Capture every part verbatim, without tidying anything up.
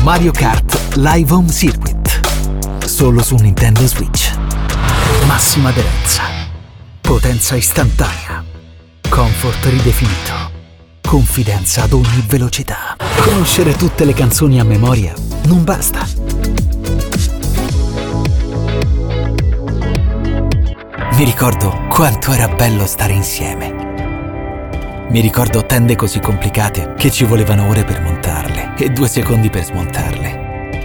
Mario Kart Live Home Circuit, solo su Nintendo Switch. Massima aderenza, potenza istantanea, comfort ridefinito, confidenza ad ogni velocità. Conoscere tutte le canzoni a memoria non basta. Mi ricordo quanto era bello stare insieme. Mi ricordo tende così complicate che ci volevano ore per montarle e due secondi per smontarle.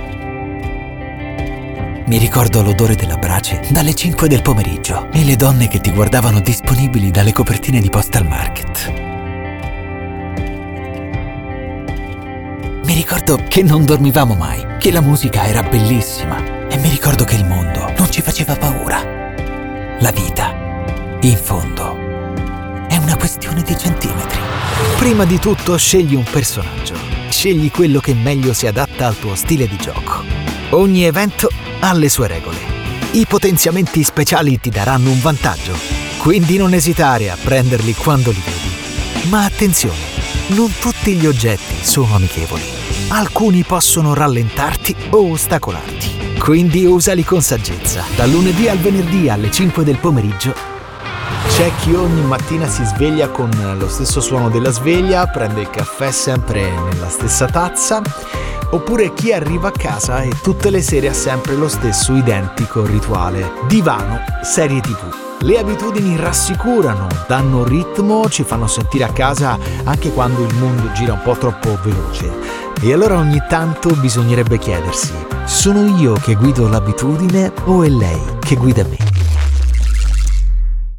Mi ricordo l'odore della brace dalle cinque del pomeriggio e le donne che ti guardavano disponibili dalle copertine di Postal Market. Mi ricordo che non dormivamo mai, che la musica era bellissima e mi ricordo che il mondo non ci faceva paura. La vita, in fondo, è una questione di centimetri. Prima di tutto scegli un personaggio. Scegli quello che meglio si adatta al tuo stile di gioco. Ogni evento ha le sue regole. I potenziamenti speciali ti daranno un vantaggio, quindi non esitare a prenderli quando li vedi. Ma attenzione, non tutti gli oggetti sono amichevoli. Alcuni possono rallentarti o ostacolarti, quindi usali con saggezza. Dal lunedì al venerdì alle cinque del pomeriggio c'è chi ogni mattina si sveglia con lo stesso suono della sveglia, prende il caffè sempre nella stessa tazza, oppure chi arriva a casa e tutte le sere ha sempre lo stesso identico rituale: divano, serie tivù. Le abitudini rassicurano, danno ritmo, ci fanno sentire a casa anche quando il mondo gira un po' troppo veloce. E allora ogni tanto bisognerebbe chiedersi: sono io che guido l'abitudine o è lei che guida me?